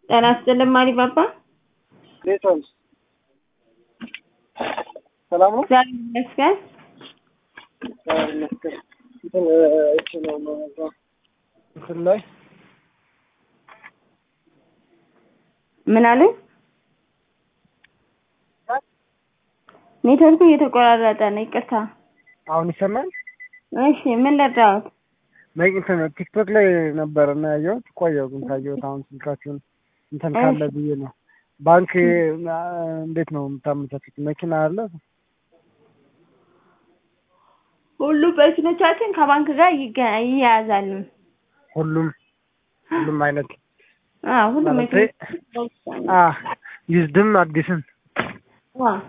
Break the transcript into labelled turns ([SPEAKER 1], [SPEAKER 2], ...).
[SPEAKER 1] ጤና ይስጥልኝ ማሪ ባባ።
[SPEAKER 2] ሌቶን ሰላም ነው?
[SPEAKER 1] ዛሬ ይመስገን።
[SPEAKER 2] እቺ ነው ማለት እንትን ላይ
[SPEAKER 1] ምን አለ? ኔትወርኩ እየተቆራረጠ ነው፣ ይቅርታ።
[SPEAKER 2] አሁን ይሰማል?
[SPEAKER 1] እሺ ምን ልርዳዎት?
[SPEAKER 2] እንትን ቲክቶክ ላይ ነበርና ያየሁት ቆየሁ፣ ግን ታየሁት አሁን ስልካችሁን እንትን ካለ ብዬ ነው። ባንክ እንዴት ነው የምታመቻቹት? መኪና አለ?
[SPEAKER 1] ሁሉ በስነቻችን ከባንክ ጋር ይያያዛሉ።
[SPEAKER 2] ሁሉም አይነት
[SPEAKER 1] ሁሉም
[SPEAKER 2] ይዝድም አዲስም